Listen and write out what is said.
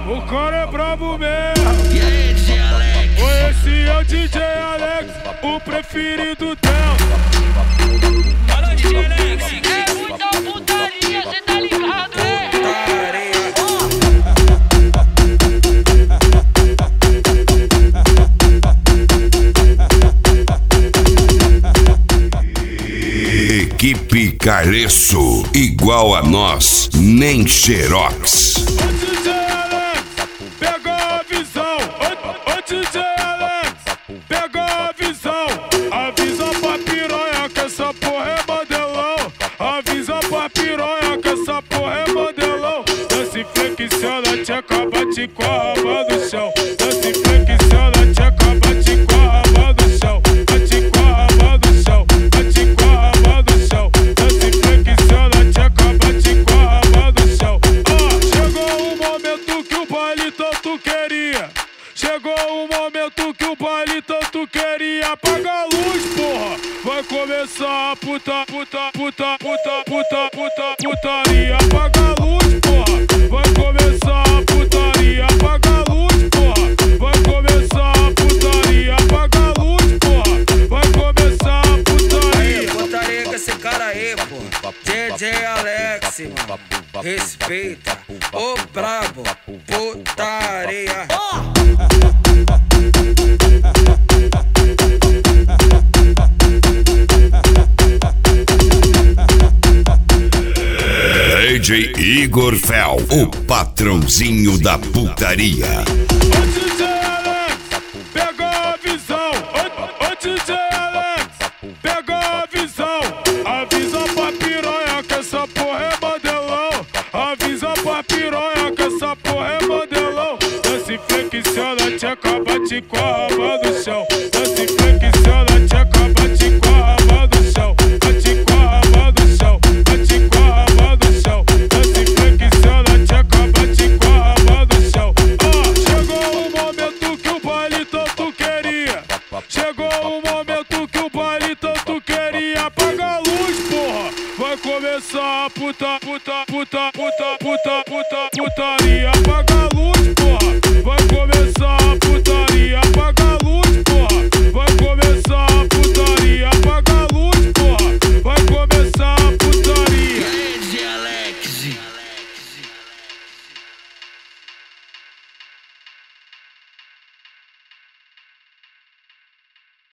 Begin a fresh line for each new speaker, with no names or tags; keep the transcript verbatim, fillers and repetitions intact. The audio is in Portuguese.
O cara é brabo mesmo.
E aí, D J Alex?
Esse é o D J Alex, o preferido dela.
Fala, D J Alex.
É muita putaria, cê tá ligado, é?
Equipe Careço, igual a nós, nem Xerox.
Ô D J Alex, pegou a visão. Ô, ô D J Alex, pegou a visão. Avisa pra piranha que essa porra é modelão. Avisa pra piranha que essa porra é modelão. Dança flexiona, tcheca, bate com a raba no chão. Dança flexiona, tcheca, bate com a raba no chão. Bate com a raba no chão. Bate com a raba no chão. Dança flexiona, tcheca, bate com a raba no chão. Ah, chegou o momento que o baile tanto queria. Chegou o momento que o baile tanto queria. Apaga a luz, porra. Vai começar a puta, puta, puta, puta, puta, puta, putaria. Apaga a luz, porra. Vai começar a putaria. Apaga a luz, porra. Vai começar a putaria. Apaga a luz, porra. Vai começar a putaria.
Aí, putaria com esse cara aí, pô. D J Alex, mano. Respeita. Ô brabo, putaria.
D J Igor Fel, o patrãozinho da putaria.
Ô D J Alex, pegou a visão. Ô, ô D J Alex, pegou a visão. Avisa pra piranha que essa porra é modelão. Avisa pra piranha que essa porra é modelão. Dança flexiona, tcheca, bate com a raba no chão. Dança flexiona, tcheca, bate com a raba no chão. Bate com a raba no chão. Bate com a raba no chão. Dança flexiona, tcheca, bate com a raba no chão. Ah, chegou o momento que o baile tanto queria. Chegou o momento que o baile tanto queria. Apaga a luz, porra. Vai começar a puta, puta, puta, puta, puta, puta, putaria. Apaga